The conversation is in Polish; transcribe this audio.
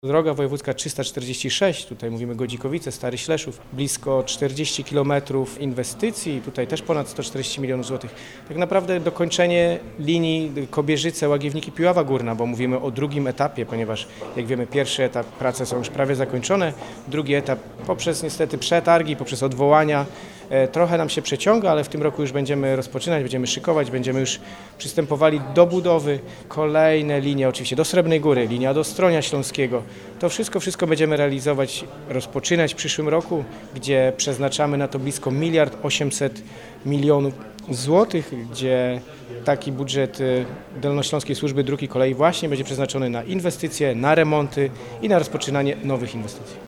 Droga wojewódzka 346, tutaj mówimy Godzikowice, Stary Śleszów, blisko 40 km inwestycji, tutaj też ponad 140 milionów złotych. Tak naprawdę dokończenie linii Kobierzyce-Łagiewniki Piława Górna, bo mówimy o drugim etapie, ponieważ jak wiemy pierwszy etap prace są już prawie zakończone, drugi etap poprzez niestety przetargi, poprzez odwołania trochę nam się przeciąga, ale w tym roku już będziemy rozpoczynać, będziemy szykować, będziemy już przystępowali do budowy. Kolejne linie oczywiście do Srebrnej Góry, linia do Ostronia Śląskiego. To wszystko będziemy realizować, rozpoczynać w przyszłym roku, gdzie przeznaczamy na to blisko 1,8 mld złotych, gdzie taki budżet Dolnośląskiej Służby Dróg i Kolei właśnie będzie przeznaczony na inwestycje, na remonty i na rozpoczynanie nowych inwestycji.